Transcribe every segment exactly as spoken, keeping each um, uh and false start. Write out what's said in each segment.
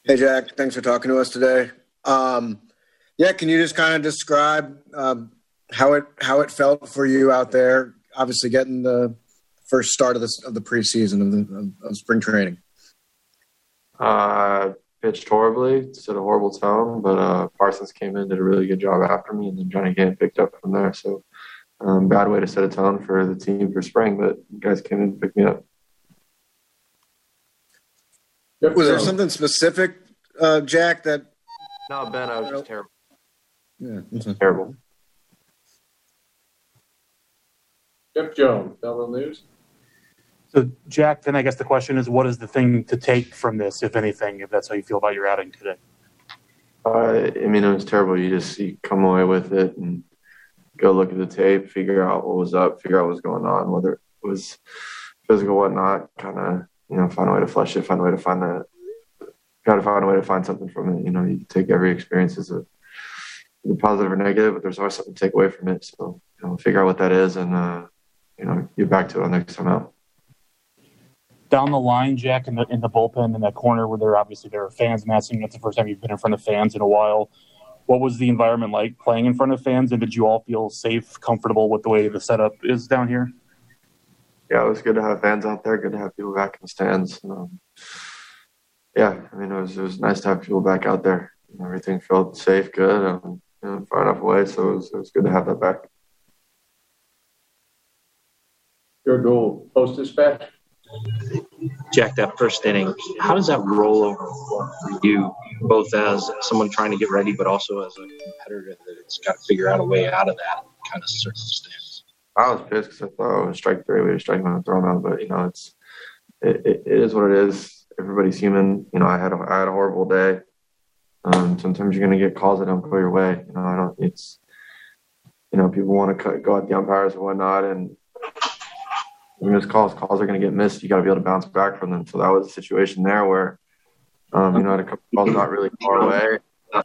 Hey, Jack. Thanks for talking to us today. Um, yeah, can you just kind of describe um, how it how it felt for you out there? Obviously, getting the first start of this of the preseason of the of, of spring training. Uh, pitched horribly, set a horrible tone, but uh, Parsons came in, did a really good job after me, and then Johnny Gant picked up from there. So, um, bad way to set a tone for the team for spring, but you guys came in and picked me up. Was there something specific, uh, Jack? That No, Ben, I was just terrible. yeah, Terrible. Jeff Jones, Belleville News. So, Jack, then I guess the question is, what is the thing to take from this, if anything, if that's how you feel about your outing today? Uh, I mean, it was terrible. You just you come away with it and go look at the tape, figure out what was up, figure out what was going on, whether it was physical, whatnot, kind of, you know, find a way to flush it, find a way to find the, got to find a way to find something from it. You know, you take every experience as a, a positive or negative, but there's always something to take away from it. So, you know, figure out what that is and, uh, you know, get back to it on next time out. Down the line, Jack, in the in the bullpen in that corner where there obviously there are fans massing. That's the first time you've been in front of fans in a while. What was the environment like playing in front of fans, and did you all feel safe, comfortable with the way the setup is down here? Yeah, it was good to have fans out there. Good to have people back in the stands. Um, yeah, I mean, it was it was nice to have people back out there. You know, everything felt safe, good, um, you know, far enough away. So it was it was good to have that back. Your goal, Post Dispatch. Jack, that first inning, how does that roll over for you, both as someone trying to get ready, but also as a competitor that's got to figure out a way out of that kind of circumstance? I was pissed because I thought I was strike three. We were striking on a throw out, but you know, it's it, it, it is what it is. Everybody's human. You know, I had a, I had a horrible day. Um, sometimes you're gonna get calls that don't go your way. You know, I don't. It's you know, people want to cut, go at the umpires and whatnot, and when there's calls, calls are going to get missed. You got to be able to bounce back from them. So that was a situation there where, um, you know, I had a couple calls not really go our way.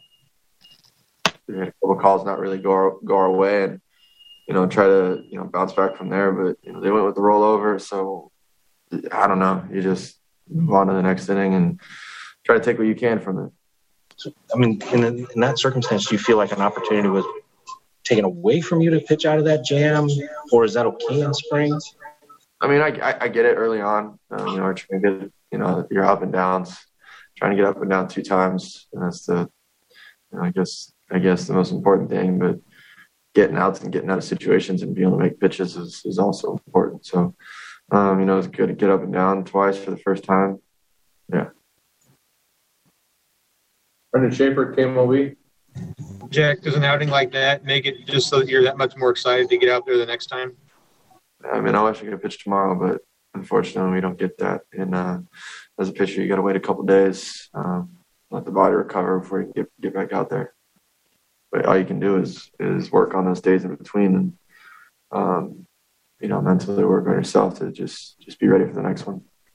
We had a couple calls not really go our, go our way, and you know, try to you know bounce back from there. But you know, they went with the rollover. So I don't know. You just move on to the next inning and try to take what you can from it. So, I mean, in, in that circumstance, do you feel like an opportunity was taken away from you to pitch out of that jam, or is that okay in spring? I mean, I, I, I get it early on. Um, you know, we're trying to get, you know, your up and downs, trying to get up and down two times. And that's the, you know, I guess, I guess the most important thing. But getting outs and getting out of situations and being able to make pitches is, is also important. So, um, you know, it's good to get up and down twice for the first time. Yeah. Brendan Schaefer, K M O B. Jack, does an outing like that make it just so that you're that much more excited to get out there the next time? I mean, I wish I could pitch tomorrow, but unfortunately, we don't get that. And uh, as a pitcher, you got to wait a couple days, um, let the body recover before you can get get back out there. But all you can do is is work on those days in between, and um, you know, mentally work on yourself to just just be ready for the next one.